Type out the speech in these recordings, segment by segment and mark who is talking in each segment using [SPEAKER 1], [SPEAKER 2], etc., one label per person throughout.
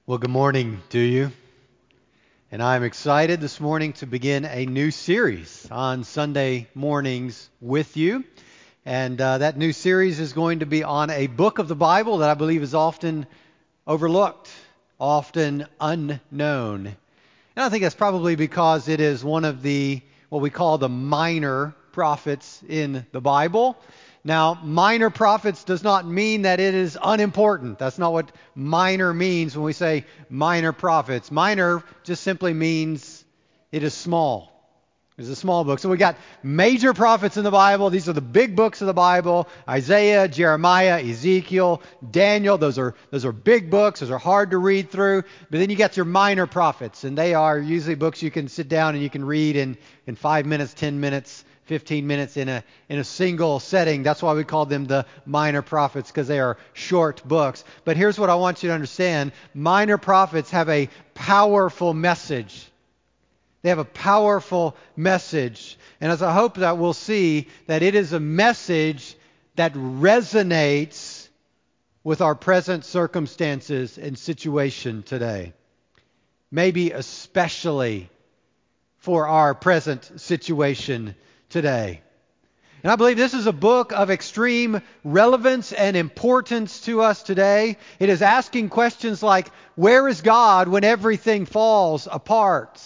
[SPEAKER 1] Well, good morning to you. And I'm excited this morning to begin a new series on Sunday mornings with you. And that new series is going to be on a book of the Bible that I believe is often overlooked, often unknown. And I think that's probably because it is one of what we call the minor prophets in the Bible. Now, minor prophets does not mean that it is unimportant. That's not what minor means when we say minor prophets. Minor just simply means it is small. It's a small book. So we got major prophets in the Bible. These are the big books of the Bible. Isaiah, Jeremiah, Ezekiel, Daniel. Those are big books. Those are hard to read through. But then you got your minor prophets, and they are usually books you can sit down and you can read in 5 minutes, 10 minutes, 15 minutes in a single setting. That's why we call them the minor prophets, because they are short books. But here's what I want you to understand. Minor prophets have a powerful message. They have a powerful message. And as I hope that we'll see, that it is a message that resonates with our present circumstances and situation today. Maybe especially for our present situation today. And I believe this is a book of extreme relevance and importance to us today. It is asking questions like, where is God when everything falls apart?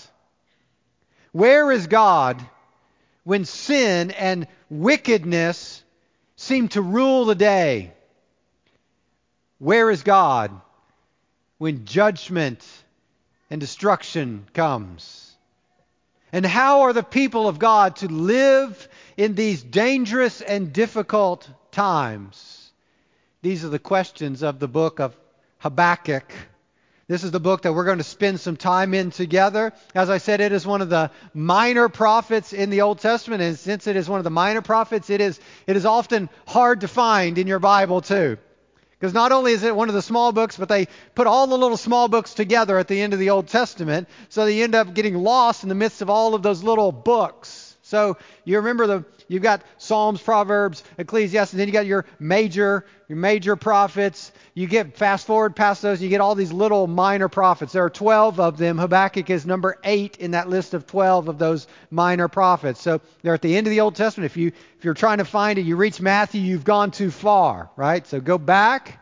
[SPEAKER 1] Where is God when sin and wickedness seem to rule the day? Where is God when judgment and destruction comes? And how are the people of God to live in these dangerous and difficult times? These are the questions of the book of Habakkuk. This is the book that we're going to spend some time in together. As I said, it is one of the minor prophets in the Old Testament, and since it is one of the minor prophets, it is often hard to find in your Bible too. Because not only is it one of the small books, but they put all the little small books together at the end of the Old Testament, so that you end up getting lost in the midst of all of those little books. So you remember you've got Psalms, Proverbs, Ecclesiastes, and then you got your major prophets. You get fast forward past those, you get all these little minor prophets. There are 12 of them. Habakkuk is number 8 in that list of 12 of those minor prophets. So they're at the end of the Old Testament. If you're trying to find it, you reach Matthew, you've gone too far, right? So go back.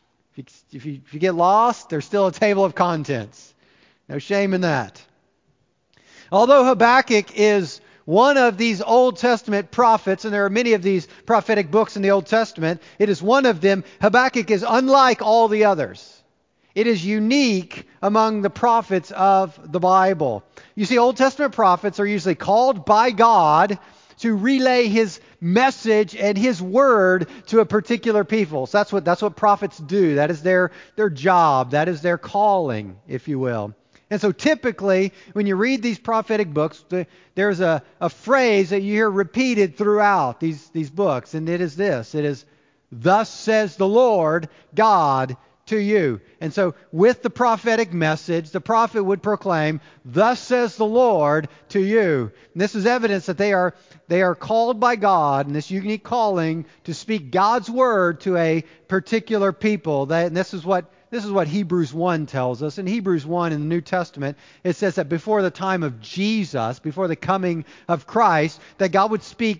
[SPEAKER 1] If you get lost, there's still a table of contents. No shame in that. Although Habakkuk is one of these Old Testament prophets, and there are many of these prophetic books in the Old Testament, it is one of them. Habakkuk is unlike all the others. It is unique among the prophets of the Bible. You see, Old Testament prophets are usually called by God to relay His message and His word to a particular people. So that's what prophets do. That is their job. That is their calling, if you will. And so typically, when you read these prophetic books, there's a phrase that you hear repeated throughout these books, and it is this. It is, "Thus says the Lord God to you." And so with the prophetic message, the prophet would proclaim, "Thus says the Lord to you." And this is evidence that they are called by God in this unique calling to speak God's word to a particular people. And this is what Hebrews 1 tells us. In Hebrews 1 in the New Testament, it says that before the time of Jesus, before the coming of Christ, that God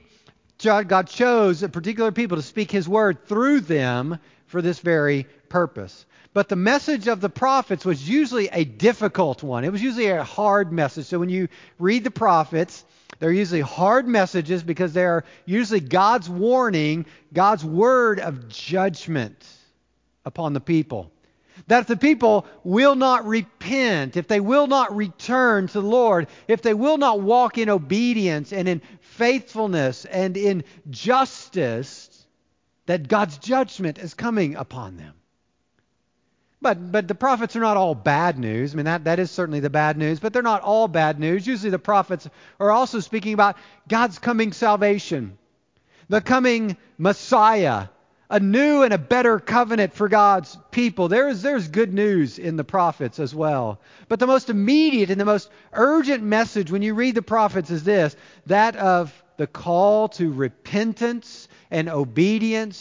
[SPEAKER 1] chose a particular people to speak His word through them for this very purpose. But the message of the prophets was usually a difficult one. It was usually a hard message. So when you read the prophets, they're usually hard messages because they are usually God's warning, God's word of judgment upon the people. That if the people will not repent, if they will not return to the Lord, if they will not walk in obedience and in faithfulness and in justice, that God's judgment is coming upon them. But the prophets are not all bad news. I mean, that is certainly the bad news, but they're not all bad news. Usually the prophets are also speaking about God's coming salvation, the coming Messiah, a new and a better covenant for God's people. There's good news in the prophets as well. But the most immediate and the most urgent message when you read the prophets is this, that of the call to repentance and obedience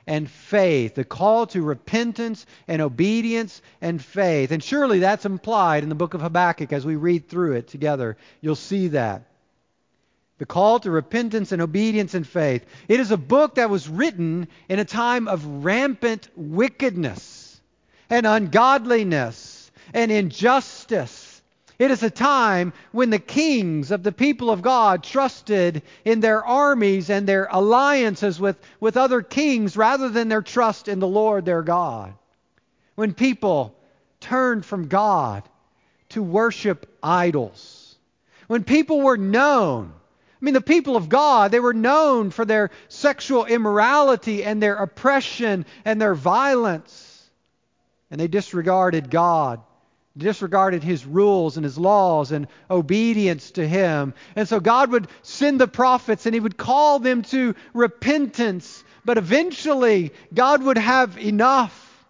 [SPEAKER 1] and faith. The call to repentance and obedience and faith. And surely that's implied in the book of Habakkuk as we read through it together. You'll see that. The call to repentance and obedience and faith. It is a book that was written in a time of rampant wickedness and ungodliness and injustice. It is a time when the kings of the people of God trusted in their armies and their alliances with other kings rather than their trust in the Lord their God. When people turned from God to worship idols. When people were known, the people of God, they were known for their sexual immorality and their oppression and their violence. And they disregarded God, disregarded His rules and His laws and obedience to Him. And so God would send the prophets and He would call them to repentance. But eventually, God would have enough.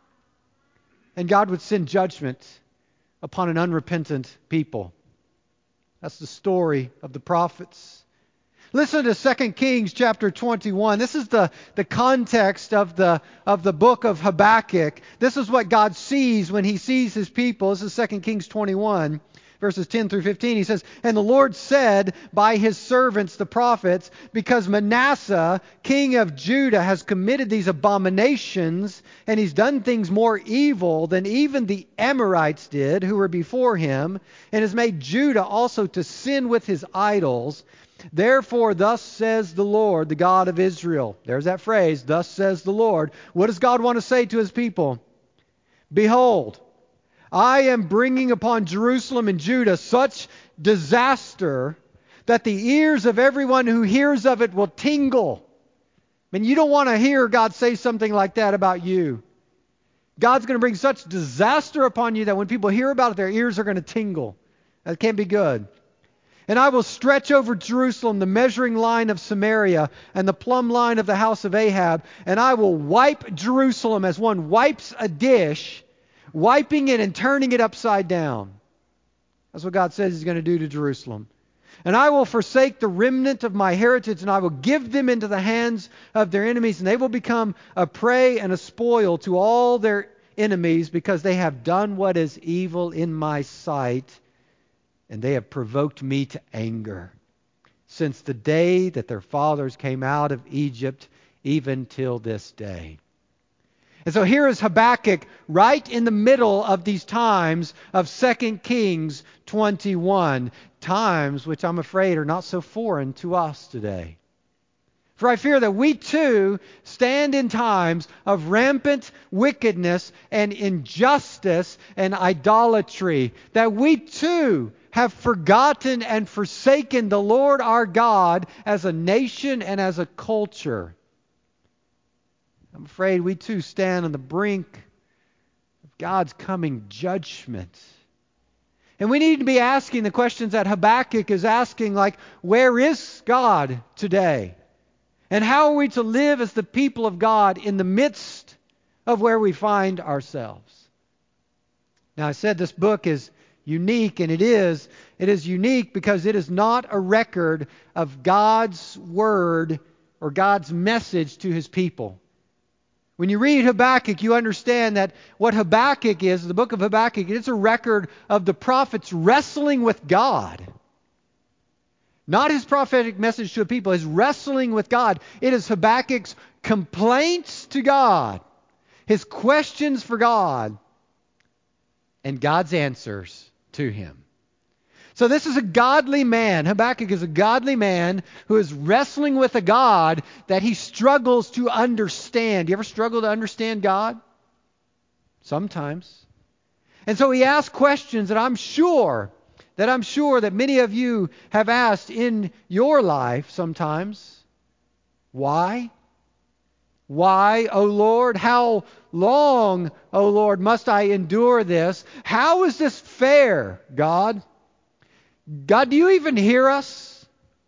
[SPEAKER 1] And God would send judgment upon an unrepentant people. That's the story of the prophets. Listen to 2 Kings chapter 21. This is the context of the book of Habakkuk. This is what God sees when He sees His people. This is 2 Kings 21, verses 10 through 15. He says, "And the Lord said by His servants the prophets, because Manasseh, king of Judah, has committed these abominations, and he's done things more evil than even the Amorites did, who were before him, and has made Judah also to sin with his idols. Therefore, thus says the Lord, the God of Israel." There's that phrase, thus says the Lord. What does God want to say to His people? "Behold, I am bringing upon Jerusalem and Judah such disaster that the ears of everyone who hears of it will tingle." You don't want to hear God say something like that about you. God's going to bring such disaster upon you that when people hear about it, their ears are going to tingle. That can't be good. "And I will stretch over Jerusalem the measuring line of Samaria and the plumb line of the house of Ahab, and I will wipe Jerusalem as one wipes a dish, wiping it and turning it upside down." That's what God says He's going to do to Jerusalem. "And I will forsake the remnant of my heritage, and I will give them into the hands of their enemies, and they will become a prey and a spoil to all their enemies, because they have done what is evil in my sight, and they have provoked me to anger, since the day that their fathers came out of Egypt, even till this day." And so here is Habakkuk right in the middle of these times of 2 Kings 21. Times which I'm afraid are not so foreign to us today. For I fear that we too stand in times of rampant wickedness and injustice and idolatry. That we too have forgotten and forsaken the Lord our God as a nation and as a culture. I'm afraid we too stand on the brink of God's coming judgment. And we need to be asking the questions that Habakkuk is asking, like, where is God today? And how are we to live as the people of God in the midst of where we find ourselves? Now, I said this book is unique, and it is. It is unique because it is not a record of God's word or God's message to His people. When you read Habakkuk, you understand that what Habakkuk is, the book of Habakkuk, it's a record of the prophets wrestling with God. Not his prophetic message to a people, his wrestling with God. It is Habakkuk's complaints to God, his questions for God, and God's answers to him. So this is a godly man. Habakkuk is a godly man who is wrestling with a God that he struggles to understand. You ever struggle to understand God? Sometimes. And so he asks questions that I'm sure that many of you have asked in your life sometimes. Why? Why, O Lord? How long, O Lord, must I endure this? How is this fair, God? God, do you even hear us?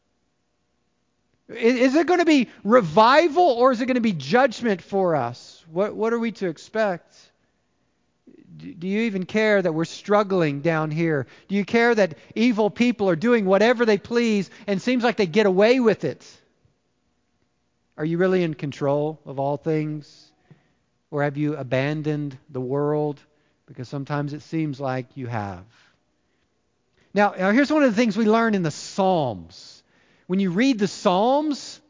[SPEAKER 1] Is it going to be revival or is it going to be judgment for us? What are we to expect? Do you even care that we're struggling down here? Do you care that evil people are doing whatever they please and seems like they get away with it? Are you really in control of all things? Or have you abandoned the world? Because sometimes it seems like you have. Now, here's one of the things we learn in the Psalms. When you read the Psalms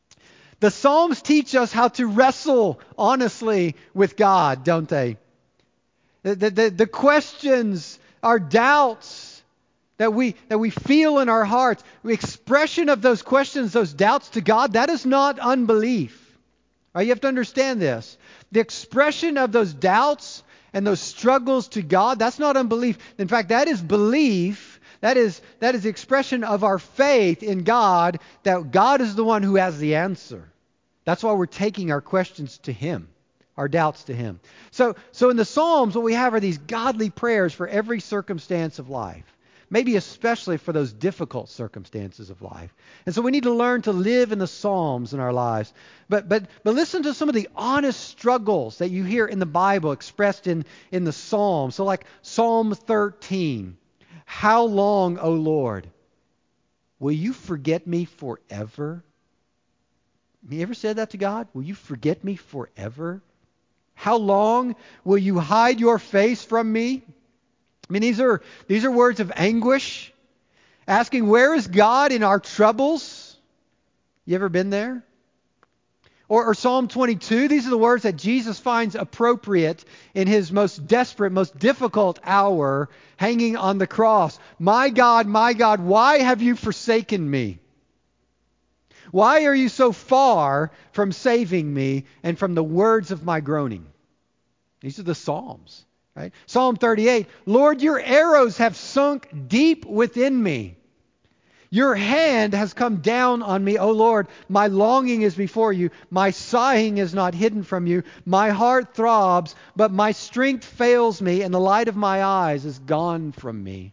[SPEAKER 1] teach us how to wrestle honestly with God, don't they? The questions, our doubts that we feel in our hearts, the expression of those questions, those doubts to God, that is not unbelief. Right? You have to understand this. The expression of those doubts and those struggles to God, that's not unbelief. In fact, that is belief. That is the expression of our faith in God, that God is the one who has the answer. That's why we're taking our questions to Him, our doubts to Him. So in the Psalms, what we have are these godly prayers for every circumstance of life. Maybe especially for those difficult circumstances of life. And so we need to learn to live in the Psalms in our lives. But listen to some of the honest struggles that you hear in the Bible expressed in the Psalms. So like Psalm 13. How long, O Lord, will you forget me forever? Have you ever said that to God? Will you forget me forever? How long will you hide your face from me? I mean, these are words of anguish, asking, where is God in our troubles? You ever been there? Or Psalm 22, these are the words that Jesus finds appropriate in His most desperate, most difficult hour, hanging on the cross. My God, why have you forsaken me? Why are you so far from saving me and from the words of my groaning? These are the Psalms. Right? Psalm 38, Lord, your arrows have sunk deep within me. Your hand has come down on me, O Lord. My longing is before you. My sighing is not hidden from you. My heart throbs, but my strength fails me, and the light of my eyes is gone from me.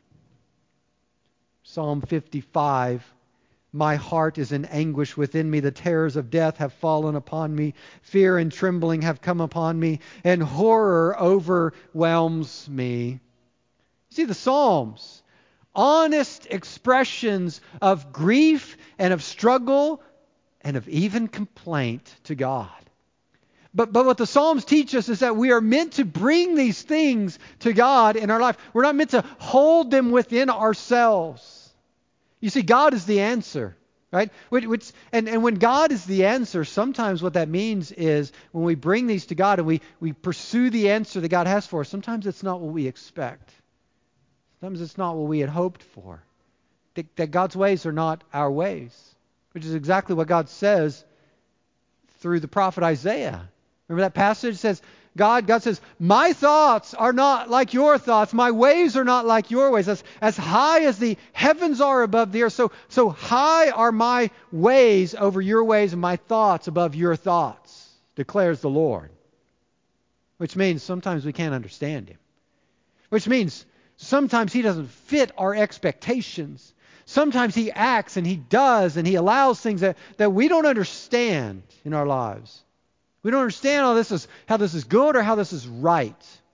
[SPEAKER 1] Psalm 55, my heart is in anguish within me. The terrors of death have fallen upon me. Fear and trembling have come upon me, and horror overwhelms me. See, the Psalms, honest expressions of grief and of struggle and of even complaint to God. But what the Psalms teach us is that we are meant to bring these things to God in our life. We're not meant to hold them within ourselves. You see, God is the answer, right? And when God is the answer, sometimes what that means is when we bring these to God and we pursue the answer that God has for us, sometimes it's not what we expect. Sometimes it's not what we had hoped for. That God's ways are not our ways, which is exactly what God says through the prophet Isaiah. Remember that passage says, God says, my thoughts are not like your thoughts. My ways are not like your ways. As high as the heavens are above the earth, so high are my ways over your ways and my thoughts above your thoughts, declares the Lord. Which means sometimes we can't understand Him. Which means sometimes He doesn't fit our expectations. Sometimes He acts and He does and He allows things that we don't understand in our lives. We don't understand how this is good or how this is right.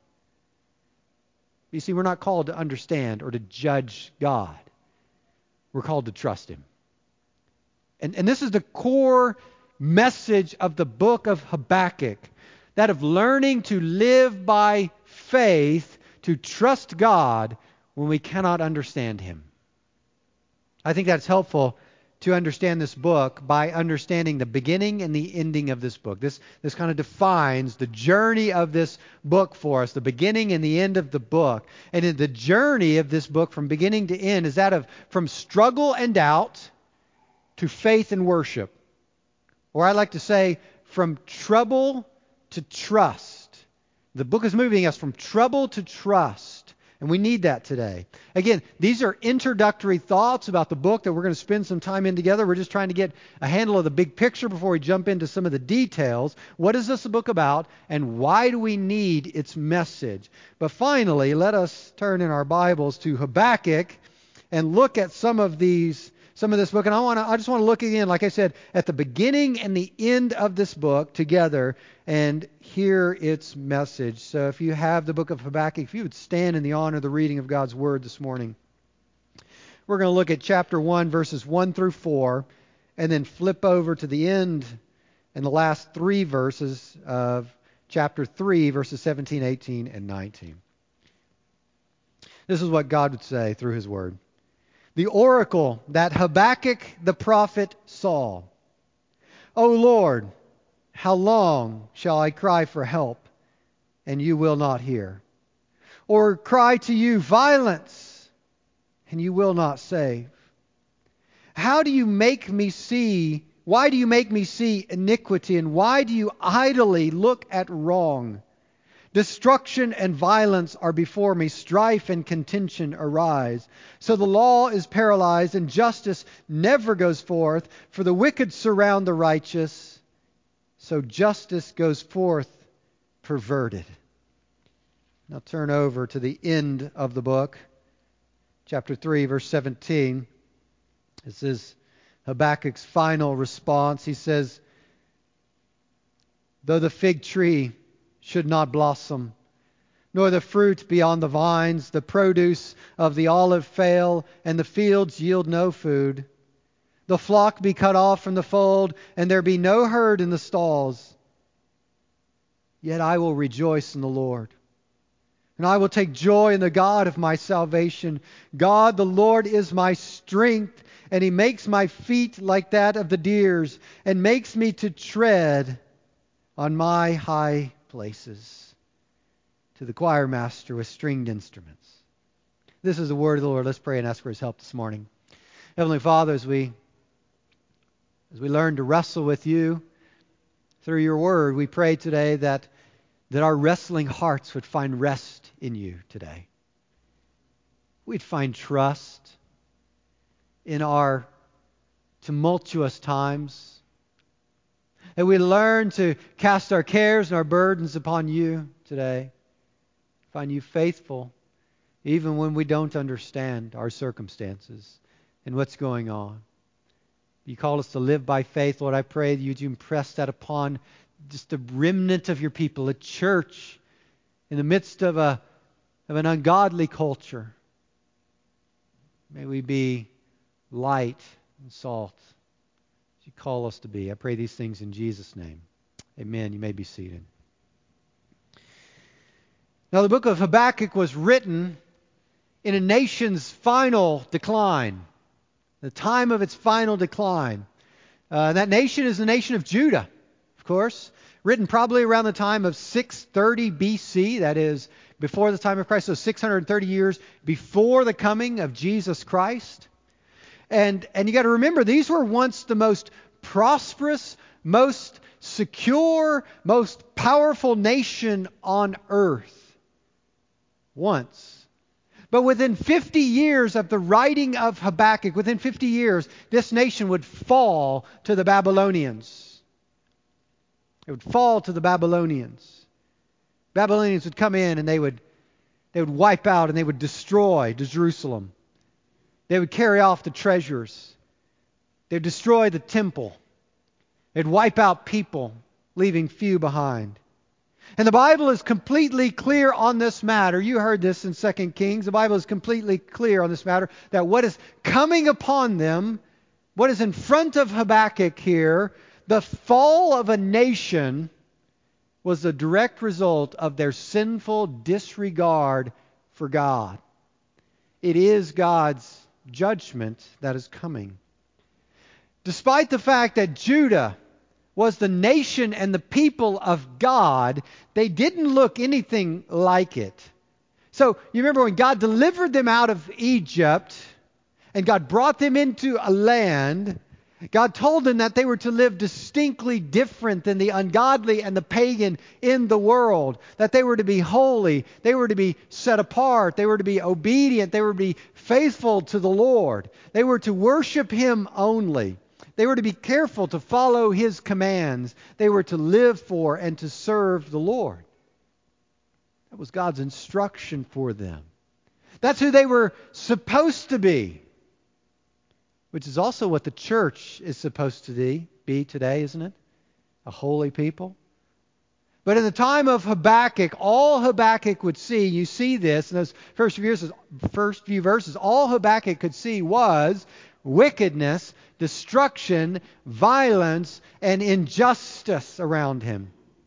[SPEAKER 1] You see, we're not called to understand or to judge God. We're called to trust Him. And this is the core message of the book of Habakkuk, that of learning to live by faith, to trust God when we cannot understand Him. I think that's helpful to understand this book by understanding the beginning and the ending of this book. This kind of defines the journey of this book for us, the beginning and the end of the book. And in the journey of this book from beginning to end is that of from struggle and doubt to faith and worship. Or I like to say from trouble to trust. The book is moving us from trouble to trust. And we need that today. Again, these are introductory thoughts about the book that we're going to spend some time in together. We're just trying to get a handle of the big picture before we jump into some of the details. What is this book about, and why do we need its message? But finally, let us turn in our Bibles to Habakkuk and look at some of this book. And I just want to look again, like I said, at the beginning and the end of this book together and hear its message. So if you have the book of Habakkuk, if you would stand in the honor of the reading of God's Word this morning. We're going to look at chapter 1, verses 1 through 4, and then flip over to the end and the last 3 verses of chapter 3, verses 17, 18, and 19. This is what God would say through His Word. The oracle that Habakkuk the prophet saw. O Lord, how long shall I cry for help, and you will not hear? Or cry to you violence, and you will not save? How do you make me see? Why do you make me see iniquity, and why do you idly look at wrong? Destruction and violence are before me. Strife and contention arise. So the law is paralyzed, and justice never goes forth. For the wicked surround the righteous, so justice goes forth perverted. Now turn over to the end of the book, chapter 3, verse 17. This is Habakkuk's final response. He says, though the fig tree should not blossom, nor the fruit be on the vines, the produce of the olive fail, and the fields yield no food. The flock be cut off from the fold, and there be no herd in the stalls. Yet I will rejoice in the Lord, and I will take joy in the God of my salvation. God, the Lord, is my strength, and He makes my feet like that of the deer's, and makes me to tread on my high places. To the choir master with stringed instruments. This is the word of the Lord. Let's pray and ask for His help this morning. Heavenly Father, as we learn to wrestle with You through Your word, we pray today that our wrestling hearts would find rest in You today. We'd find trust in our tumultuous times. That we learn to cast our cares and our burdens upon You today. Find You faithful even when we don't understand our circumstances and what's going on. You call us to live by faith. Lord, I pray that You'd impress that upon just a remnant of Your people, a church in the midst of an ungodly culture. May we be light and salt as You call us to be. I pray these things in Jesus' name. Amen. You may be seated. Now, the book of Habakkuk was written in a nation's final decline, the time of its final decline. That nation is the nation of Judah, of course, written probably around the time of 630 BC, that is, before the time of Christ, so 630 years before the coming of Jesus Christ. And you got to remember, these were once the most prosperous, most secure, most powerful nation on earth. Once. But within 50 years of the writing of Habakkuk, within 50 years, this nation would fall to the Babylonians. It would fall to the Babylonians. Babylonians would come in and they would wipe out and they would destroy Jerusalem. They would carry off the treasures. They would destroy the temple. They'd wipe out people, leaving few behind. And the Bible is completely clear on this matter. You heard this in 2 Kings. The Bible is completely clear on this matter, that what is coming upon them, what is in front of Habakkuk here, the fall of a nation, was a direct result of their sinful disregard for God. It is God's judgment that is coming. Despite the fact that Judah was the nation and the people of God, they didn't look anything like it. So you remember when God delivered them out of Egypt and God brought them into a land, God told them that they were to live distinctly different than the ungodly and the pagan in the world, that they were to be holy, they were to be set apart, they were to be obedient, they were to be faithful to the Lord, they were to worship Him only. They were to be careful to follow His commands. They were to live for and to serve the Lord. That was God's instruction for them. That's who they were supposed to be. Which is also what the church is supposed to be today, isn't it? A holy people. But in the time of Habakkuk, all Habakkuk would see, you see this in those first few verses, all Habakkuk could see was wickedness, destruction, violence, and injustice around him.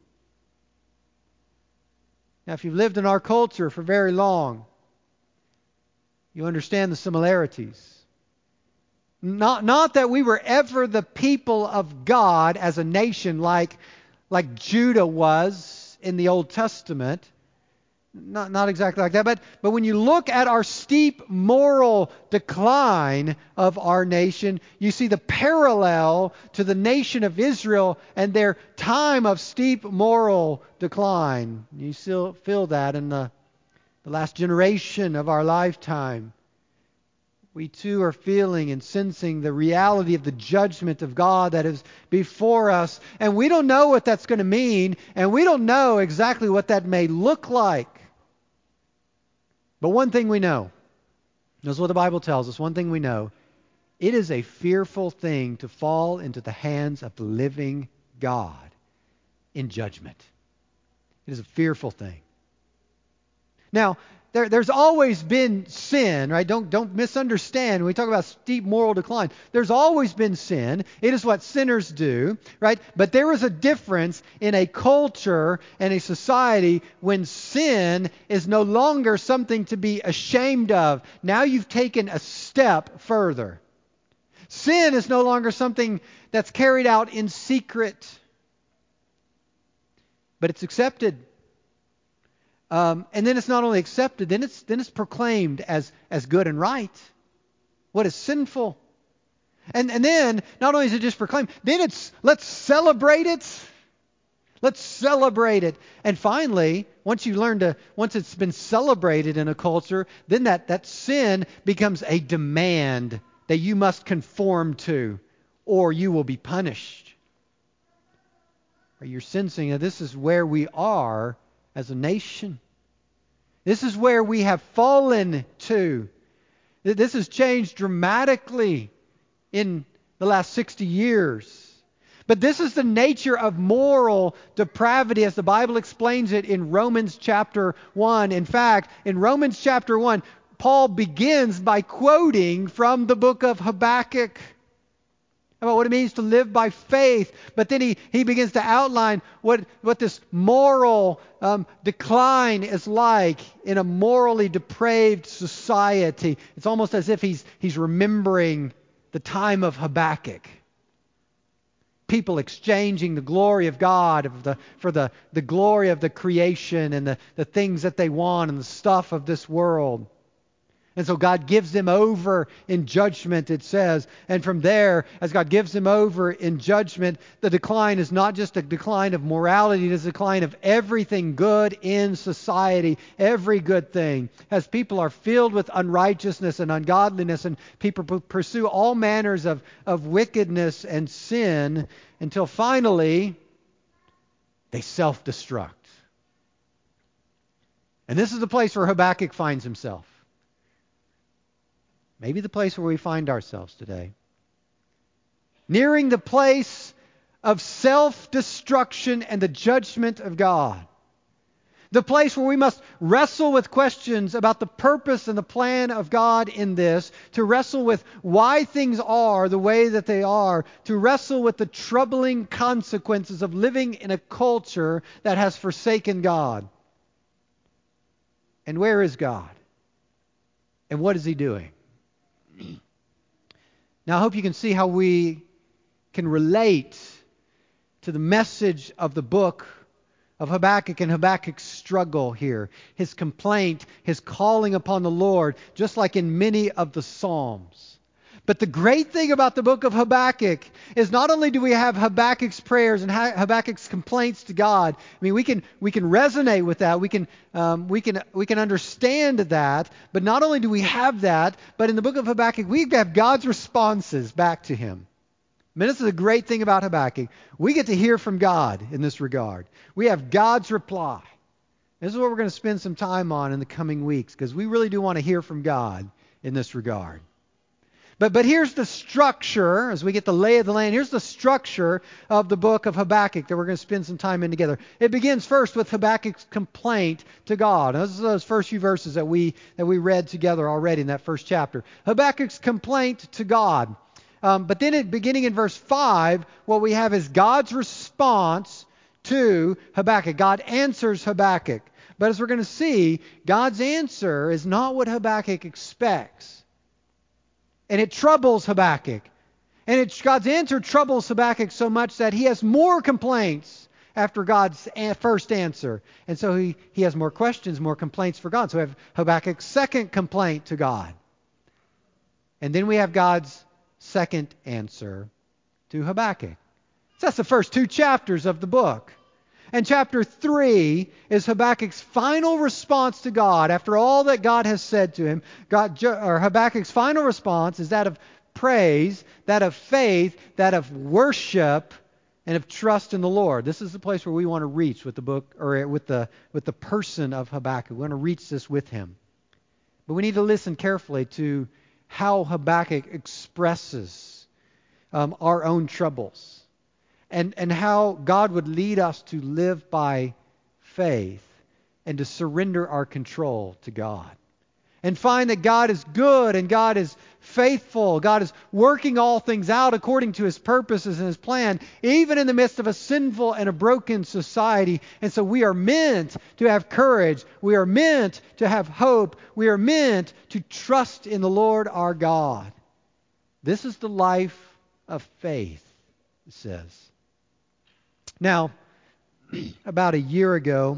[SPEAKER 1] Now, if you've lived in our culture for very long, you understand the similarities. Not that we were ever the people of God as a nation like Judah was in the Old Testament. Not exactly like that, but when you look at our steep moral decline of our nation, you see the parallel to the nation of Israel and their time of steep moral decline. You still feel that in the last generation of our lifetime. We too are feeling and sensing the reality of the judgment of God that is before us, and we don't know what that's going to mean, and we don't know exactly what that may look like. But one thing we know, that's what the Bible tells us, one thing we know, it is a fearful thing to fall into the hands of the living God in judgment. It is a fearful thing. Now, there's always been sin, right? Don't misunderstand when we talk about steep moral decline. There's always been sin. It is what sinners do, right? But there is a difference in a culture and a society when sin is no longer something to be ashamed of. Now you've taken a step further. Sin is no longer something that's carried out in secret, but it's accepted. And then it's not only accepted, then it's proclaimed as good and right. What is sinful? And then not only is it just proclaimed, then it's let's celebrate it. Let's celebrate it. And finally, once it's been celebrated in a culture, then that sin becomes a demand that you must conform to, or you will be punished. Are you sensing that this is where we are as a nation? This is where we have fallen to. This has changed dramatically in the last 60 years. But this is the nature of moral depravity as the Bible explains it in Romans chapter 1. In fact, in Romans chapter 1, Paul begins by quoting from the book of Habakkuk about what it means to live by faith. But then he begins to outline what this moral decline is like in a morally depraved society. It's almost as if he's remembering the time of Habakkuk. People exchanging the glory of God for the glory of the creation and the things that they want and the stuff of this world. And so God gives them over in judgment, it says. And from there, as God gives them over in judgment, the decline is not just a decline of morality, it is a decline of everything good in society, every good thing. As people are filled with unrighteousness and ungodliness, and people pursue all manners of wickedness and sin, until finally they self-destruct. And this is the place where Habakkuk finds himself. Maybe the place where we find ourselves today. Nearing the place of self-destruction and the judgment of God. The place where we must wrestle with questions about the purpose and the plan of God in this. To wrestle with why things are the way that they are. To wrestle with the troubling consequences of living in a culture that has forsaken God. And where is God? And what is He doing? Now I hope you can see how we can relate to the message of the book of Habakkuk and Habakkuk's struggle here. His complaint, his calling upon the Lord, just like in many of the Psalms. But the great thing about the book of Habakkuk is not only do we have Habakkuk's prayers and Habakkuk's complaints to God. I mean, we can resonate with that. We can understand that. But not only do we have that, but in the book of Habakkuk we have God's responses back to him. I mean, this is a great thing about Habakkuk. We get to hear from God in this regard. We have God's reply. This is what we're going to spend some time on in the coming weeks, because we really do want to hear from God in this regard. But here's the structure, as we get the lay of the land, here's the structure of the book of Habakkuk that we're going to spend some time in together. It begins first with Habakkuk's complaint to God. Those are those first few verses that we read together already in that first chapter. Habakkuk's complaint to God. But then beginning in verse 5, what we have is God's response to Habakkuk. God answers Habakkuk. But as we're going to see, God's answer is not what Habakkuk expects. And it troubles Habakkuk. And God's answer troubles Habakkuk so much that he has more complaints after God's first answer. And so he has more questions, more complaints for God. So we have Habakkuk's second complaint to God. And then we have God's second answer to Habakkuk. So that's the first two chapters of the book. And chapter 3 is Habakkuk's final response to God after all that God has said to him. Habakkuk's final response is that of praise, that of faith, that of worship, and of trust in the Lord. This is the place where we want to reach with the book, or with the person of Habakkuk. We want to reach this with him. But we need to listen carefully to how Habakkuk expresses our own troubles. And how God would lead us to live by faith and to surrender our control to God. And find that God is good and God is faithful. God is working all things out according to His purposes and His plan, even in the midst of a sinful and a broken society. And so we are meant to have courage. We are meant to have hope. We are meant to trust in the Lord our God. This is the life of faith, it says. Now, about a year ago,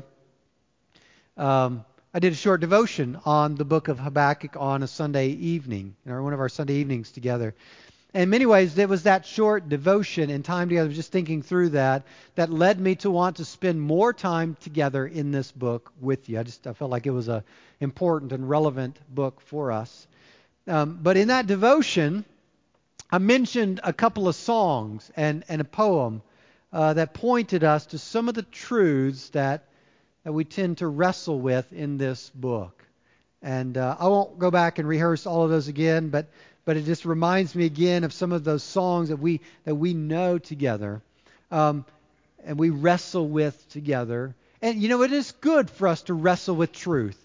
[SPEAKER 1] I did a short devotion on the book of Habakkuk on a Sunday evening, or one of our Sunday evenings together. And in many ways, it was that short devotion and time together, just thinking through that led me to want to spend more time together in this book with you. I felt like it was an important and relevant book for us. But in that devotion, I mentioned a couple of songs and a poem that pointed us to some of the truths that we tend to wrestle with in this book. And I won't go back and rehearse all of those again, but it just reminds me again of some of those songs that we know together, and we wrestle with together. And it is good for us to wrestle with truth.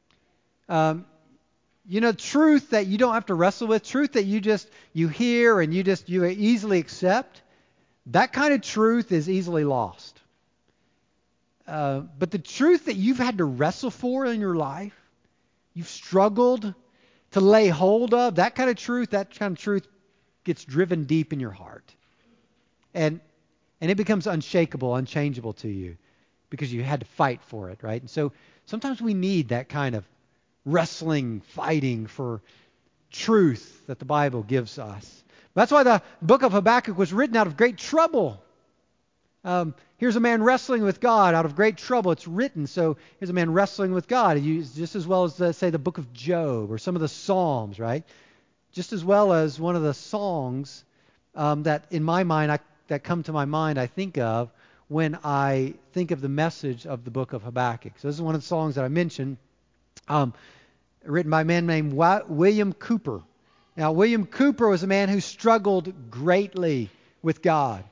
[SPEAKER 1] Truth that you don't have to wrestle with, truth that you hear and you easily accept. That kind of truth is easily lost. But the truth that you've had to wrestle for in your life, you've struggled to lay hold of, that kind of truth gets driven deep in your heart. And it becomes unshakable, unchangeable to you because you had to fight for it, right? And so sometimes we need that kind of wrestling, fighting for truth that the Bible gives us. That's why the book of Habakkuk was written out of great trouble. Here's a man wrestling with God out of great trouble. It's written, so here's a man wrestling with God. Just as well as, say, the book of Job or some of the Psalms, right? Just as well as one of the songs that in my mind, that come to my mind, I think of when I think of the message of the book of Habakkuk. So this is one of the songs that I mentioned, written by a man named William Cowper. Now, William Cowper was a man who struggled greatly with God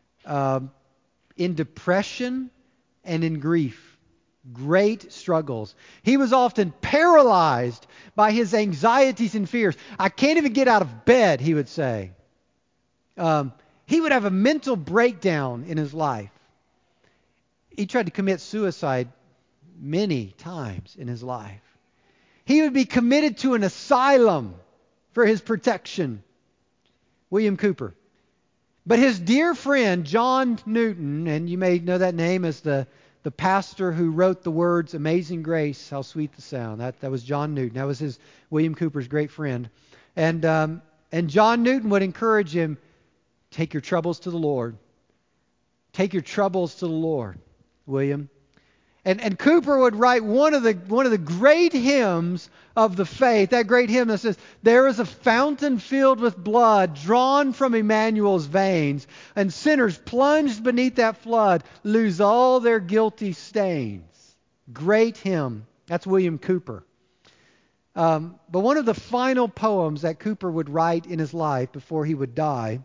[SPEAKER 1] in depression and in grief. Great struggles. He was often paralyzed by his anxieties and fears. I can't even get out of bed, he would say. He would have a mental breakdown in his life. He tried to commit suicide many times in his life. He would be committed to an asylum for his protection. William Cowper. But his dear friend, John Newton, and you may know that name as the pastor who wrote the words, "Amazing Grace, how sweet the sound." That was John Newton. That was William Cowper's great friend. And John Newton would encourage him, take your troubles to the Lord. Take your troubles to the Lord, William. And Cowper would write one of the great hymns of the faith, that great hymn that says, "There is a fountain filled with blood drawn from Emmanuel's veins, and sinners plunged beneath that flood lose all their guilty stains." Great hymn. That's William Cowper. But one of the final poems that Cooper would write in his life before he would die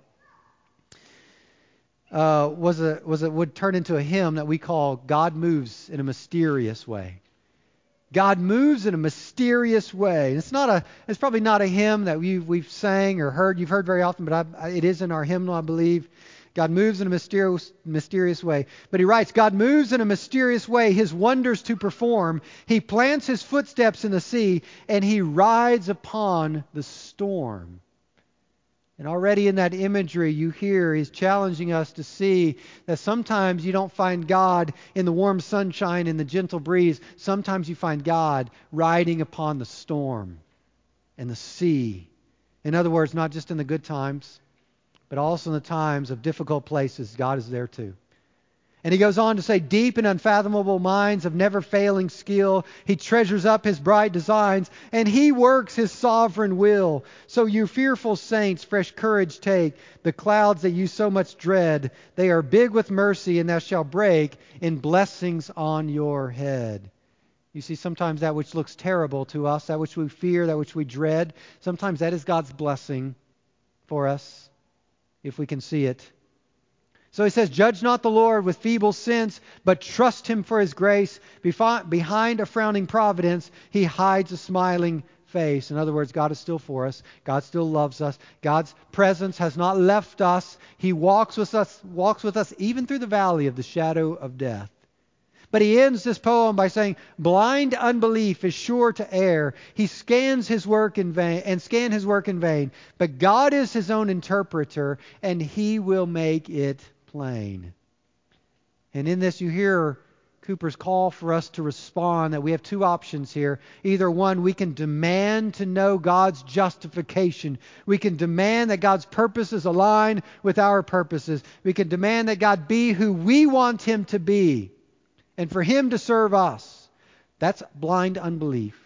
[SPEAKER 1] would turn into a hymn that we call "God Moves in a Mysterious Way." God moves in a mysterious way. It's probably not a hymn that we've sang or heard. You've heard very often, but it is in our hymnal, I believe. God moves in a mysterious way. But he writes, God moves in a mysterious way, his wonders to perform. He plants his footsteps in the sea, and he rides upon the storm. And already in that imagery you hear he's challenging us to see that sometimes you don't find God in the warm sunshine and the gentle breeze. Sometimes you find God riding upon the storm and the sea. In other words, not just in the good times, but also in the times of difficult places, God is there too. And he goes on to say, deep and unfathomable minds of never failing skill, he treasures up his bright designs, and he works his sovereign will. So you fearful saints, fresh courage take. The clouds that you so much dread, they are big with mercy, and thou shalt break in blessings on your head. You see, sometimes that which looks terrible to us, that which we fear, that which we dread, sometimes that is God's blessing for us, if we can see it. So he says, judge not the Lord with feeble sense, but trust him for his grace. Behind a frowning providence, he hides a smiling face. In other words, God is still for us. God still loves us. God's presence has not left us. He walks with us even through the valley of the shadow of death. But he ends this poem by saying, blind unbelief is sure to err. He scans his work in vain. But God is his own interpreter, and he will make it plain. And in this you hear Cooper's call for us to respond, that we have two options here. Either one, we can demand to know God's justification. We can demand that God's purposes align with our purposes. We can demand that God be who we want him to be, and for him to serve us. That's blind unbelief.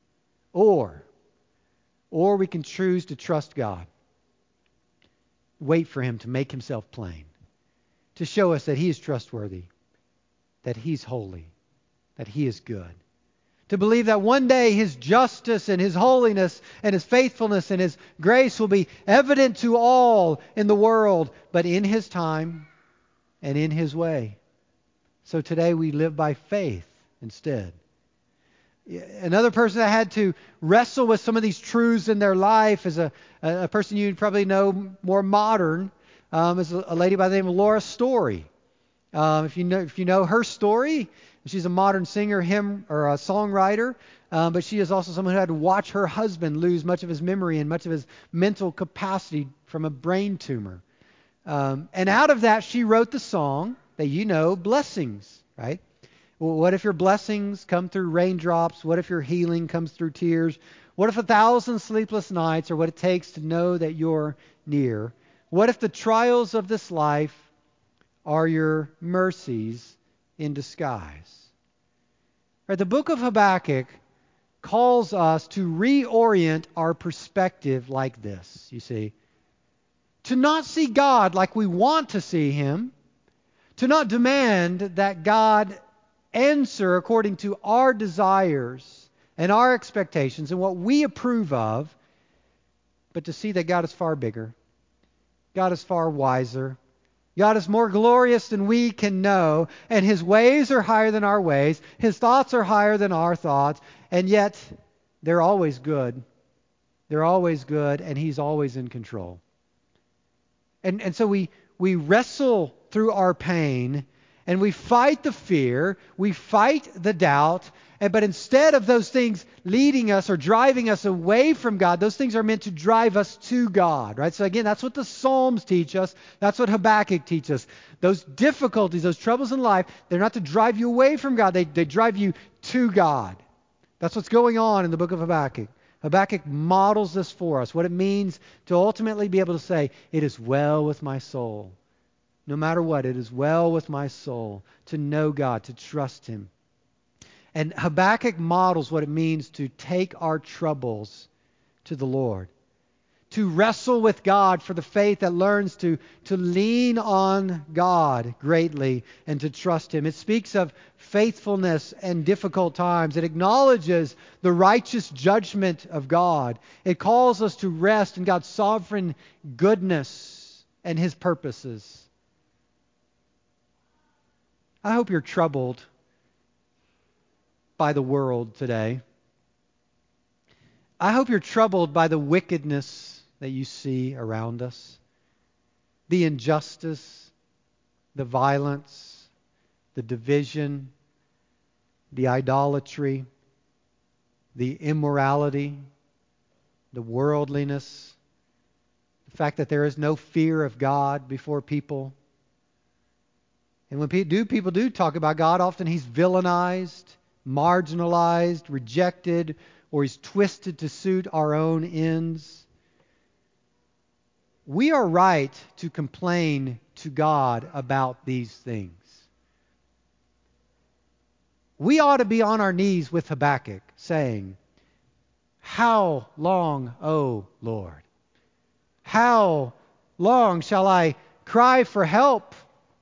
[SPEAKER 1] Or we can choose to trust God. Wait for him to make himself plain, to show us that he is trustworthy, that he's holy, that he is good. To believe that one day his justice and his holiness and his faithfulness and his grace will be evident to all in the world, but in his time and in his way. So today we live by faith instead. Another person that had to wrestle with some of these truths in their life is a person you probably know more modern, is a lady by the name of Laura Story. If you know her story, she's a modern singer, hymn or a songwriter, but she is also someone who had to watch her husband lose much of his memory and much of his mental capacity from a brain tumor. And out of that, she wrote the song that you know, Blessings, right? Well, what if your blessings come through raindrops? What if your healing comes through tears? What if 1,000 sleepless nights are what it takes to know that you're near? What if the trials of this life are your mercies in disguise? Right, the book of Habakkuk calls us to reorient our perspective like this, you see. To not see God like we want to see him, to not demand that God answer according to our desires and our expectations and what we approve of, but to see that God is far bigger. God is far wiser. God is more glorious than we can know, and his ways are higher than our ways. His thoughts are higher than our thoughts, and yet they're always good. They're always good, and he's always in control. And so we wrestle through our pain, and we fight the fear, we fight the doubt, but instead of those things leading us or driving us away from God, those things are meant to drive us to God, right? So again, that's what the Psalms teach us. That's what Habakkuk teaches us. Those difficulties, those troubles in life, they're not to drive you away from God. They drive you to God. That's what's going on in the book of Habakkuk. Habakkuk models this for us, what it means to ultimately be able to say, it is well with my soul. No matter what, it is well with my soul to know God, to trust him. And Habakkuk models what it means to take our troubles to the Lord. to wrestle with God for the faith that learns to lean on God greatly and to trust Him. It speaks of faithfulness in difficult times. It acknowledges the righteous judgment of God. It calls us to rest in God's sovereign goodness and His purposes. I hope you're troubled by the world today. I hope you're troubled by the wickedness that you see around us, the injustice, the violence, the division, the idolatry, the immorality, the worldliness, the fact that there is no fear of God before people. And when people do talk about God, often He's villainized, marginalized, rejected, or He's twisted to suit our own ends. We are right to complain to God about these things. We ought to be on our knees with Habakkuk saying, "How long, O Lord? How long shall I cry for help?"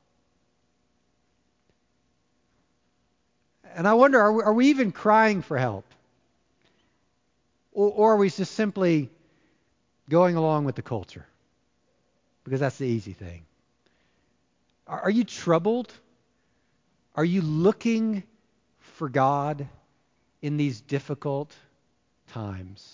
[SPEAKER 1] And I wonder, are we even crying for help? Or are we just simply going along with the culture? Because that's the easy thing. Are you troubled? Are you looking for God in these difficult times?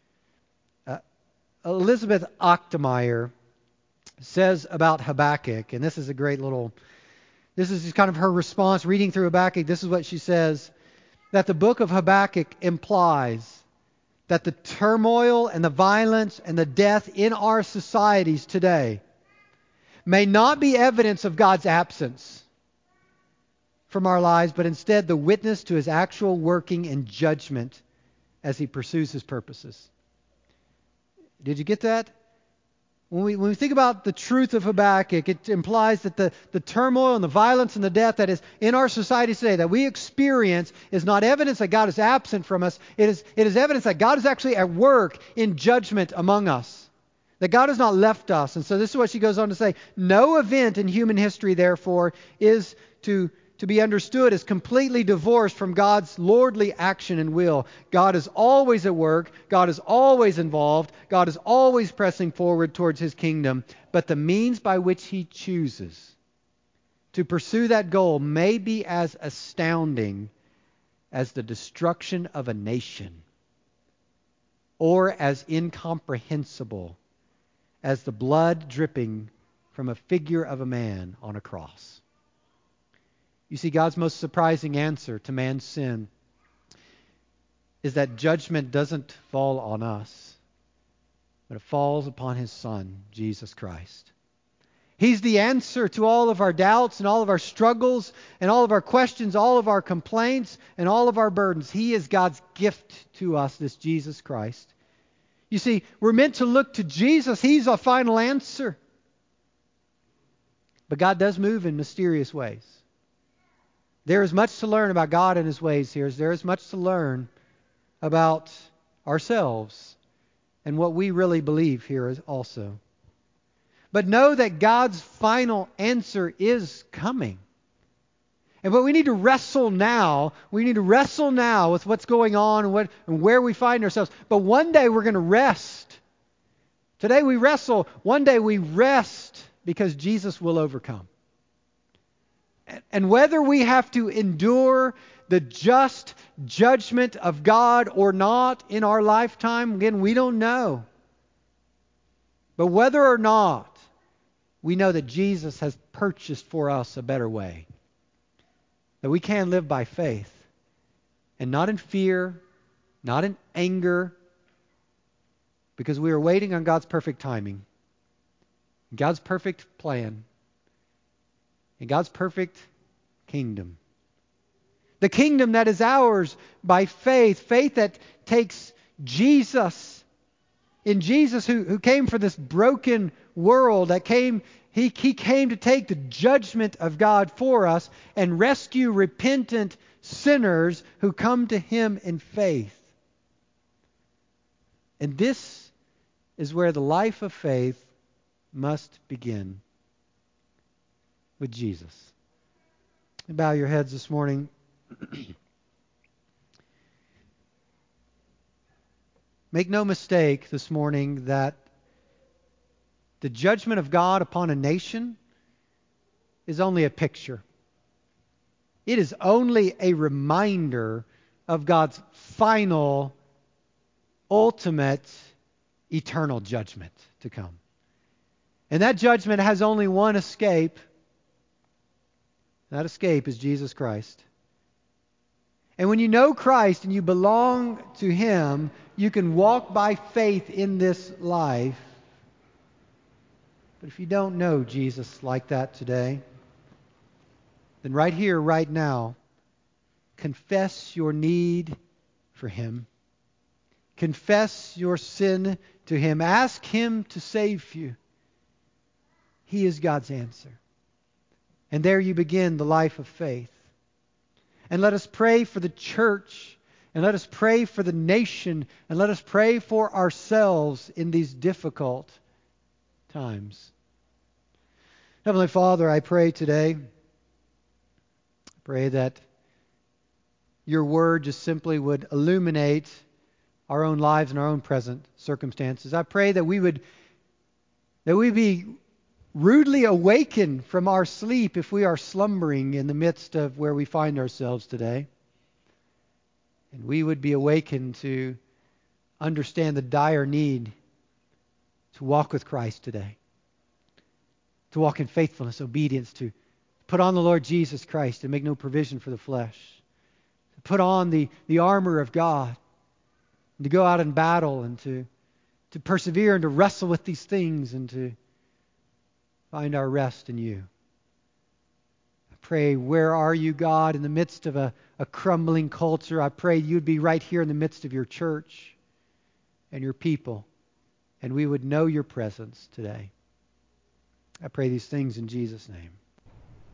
[SPEAKER 1] Elizabeth Ochtmeyer says about Habakkuk, and this is just kind of her response reading through Habakkuk. This is what she says, that the book of Habakkuk implies that the turmoil and the violence and the death in our societies today may not be evidence of God's absence from our lives, but instead the witness to His actual working and judgment as He pursues His purposes. Did you get that? When we think about the truth of Habakkuk, it implies that the turmoil and the violence and the death that is in our society today, that we experience, is not evidence that God is absent from us. It is evidence that God is actually at work in judgment among us. That God has not left us. And so this is what she goes on to say. No event in human history, therefore, is to be understood as completely divorced from God's lordly action and will. God is always at work. God is always involved. God is always pressing forward towards His kingdom. But the means by which He chooses to pursue that goal may be as astounding as the destruction of a nation, or as incomprehensible as the blood dripping from a figure of a man on a cross. You see, God's most surprising answer to man's sin is that judgment doesn't fall on us, but it falls upon His Son, Jesus Christ. He's the answer to all of our doubts and all of our struggles and all of our questions, all of our complaints and all of our burdens. He is God's gift to us, this Jesus Christ. You see, we're meant to look to Jesus. He's our final answer. But God does move in mysterious ways. There is much to learn about God and His ways here. There is much to learn about ourselves and what we really believe here also. But know that God's final answer is coming. But we need to wrestle now. We need to wrestle now with what's going on and where we find ourselves. But one day we're going to rest. Today we wrestle. One day we rest because Jesus will overcome. And whether we have to endure the just judgment of God or not in our lifetime, again, we don't know. But whether or not, we know that Jesus has purchased for us a better way. That we can live by faith. And not in fear, not in anger, because we are waiting on God's perfect timing, God's perfect plan, and God's perfect kingdom. The kingdom that is ours by faith. Faith that takes Jesus. In Jesus who came for this broken world. He came to take the judgment of God for us and rescue repentant sinners who come to Him in faith. And this is where the life of faith must begin, with Jesus. Bow your heads this morning. Make no mistake this morning that the judgment of God upon a nation is only a picture. It is only a reminder of God's final, ultimate, eternal judgment to come. And that judgment has only one escape. That escape is Jesus Christ. And when you know Christ and you belong to Him, you can walk by faith in this life. But if you don't know Jesus like that today, then right here, right now, confess your need for Him. Confess your sin to Him. Ask Him to save you. He is God's answer. And there you begin the life of faith. And let us pray for the church, and let us pray for the nation, and let us pray for ourselves in these difficult times. Heavenly Father, I pray today, pray that your word just simply would illuminate our own lives and our own present circumstances. I pray that we be rudely awakened from our sleep if we are slumbering in the midst of where we find ourselves today. And we would be awakened to understand the dire need to walk with Christ today. To walk in faithfulness, obedience, to put on the Lord Jesus Christ and make no provision for the flesh. To put on the armor of God and to go out in battle and to persevere and to wrestle with these things and to find our rest in you. I pray, where are you, God, in the midst of a crumbling culture? I pray you'd be right here in the midst of your church and your people, and we would know your presence today. I pray these things in Jesus' name.